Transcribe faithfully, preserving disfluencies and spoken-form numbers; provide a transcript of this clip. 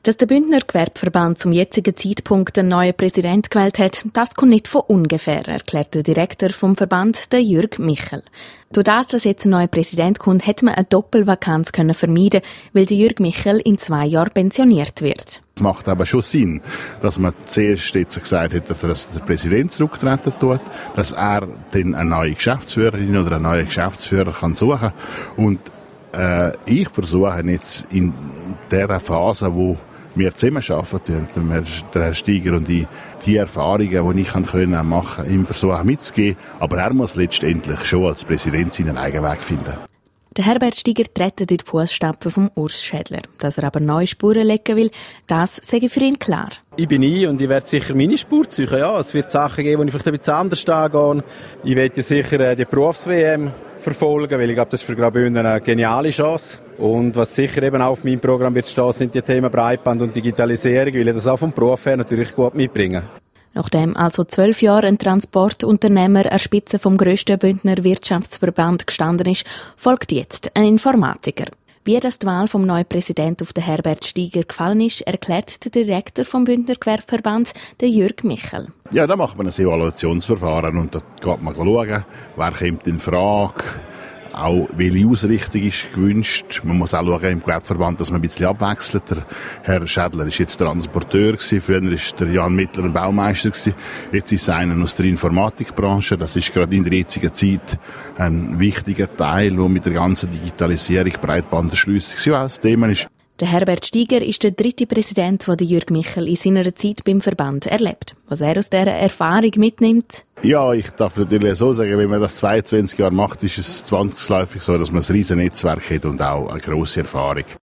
Dass der Bündner Gewerbeverband zum jetzigen Zeitpunkt einen neuen Präsident gewählt hat, das kommt nicht von ungefähr, erklärt der Direktor vom Verband, der Jürg Michel. Durch das, dass jetzt ein neuer Präsident kommt, hätte man eine Doppelvakanz können vermeiden, weil der Jürg Michel in zwei Jahren pensioniert wird. Es macht aber schon Sinn, dass man zuerst jetzt gesagt hat, dass der Präsident zurücktreten tut, dass er dann eine neue Geschäftsführerin oder einen neuen Geschäftsführer kann suchen. Und äh, ich versuche jetzt in dieser Phase, wo wir zusammen arbeiten, der Herr Steiger und ich, die Erfahrungen, die ich machen konnte, ihm versuchen mitzugeben. Aber er muss letztendlich schon als Präsident seinen eigenen Weg finden. Der Herbert Steiger tritt in die Fußstapfen vom Urs Schädler. Dass er aber neue Spuren legen will, das sage ich für ihn klar. Ich bin ich und ich werde sicher meine Spur ziehen. Ja, es wird Sachen geben, die ich vielleicht ein bisschen anders angehe. Ich werde sicher die Berufs-W M verfolgen, weil ich glaube, das ist für Graubünden eine geniale Chance. Und was sicher eben auch auf meinem Programm wird stehen, sind die Themen Breitband und Digitalisierung, weil ich das auch vom Beruf her natürlich gut mitbringe. Nachdem also zwölf Jahre ein Transportunternehmer an der Spitze vom grössten Bündner Wirtschaftsverband gestanden ist, folgt jetzt ein Informatiker. Wie das die Wahl vom neuen Präsidenten auf den Herbert Steiger gefallen ist, erklärt der Direktor vom Bündner Gewerbeverband, der Jürg Michel. Ja, da macht man ein Evaluationsverfahren und da geht man schauen, wer kommt in Frage, auch welche Ausrichtung ist gewünscht. Man muss auch schauen im Gewerbeverband, dass man ein bisschen abwechselt. Der Herr Schädler ist jetzt Transporteur gewesen, früher war der Jan Mittler ein Baumeister gewesen. Jetzt ist einer aus der Informatikbranche. Das ist gerade in der jetzigen Zeit ein wichtiger Teil, wo mit der ganzen Digitalisierung Breitbanderschliessung ja auch das Thema ist. Der Herbert Steiger ist der dritte Präsident, den Jürg Michel in seiner Zeit beim Verband erlebt. Was er aus dieser Erfahrung mitnimmt? Ja, ich darf natürlich so sagen, wenn man das zweiundzwanzig Jahre macht, ist es zwangsläufig so, dass man ein riesen Netzwerk hat und auch eine grosse Erfahrung.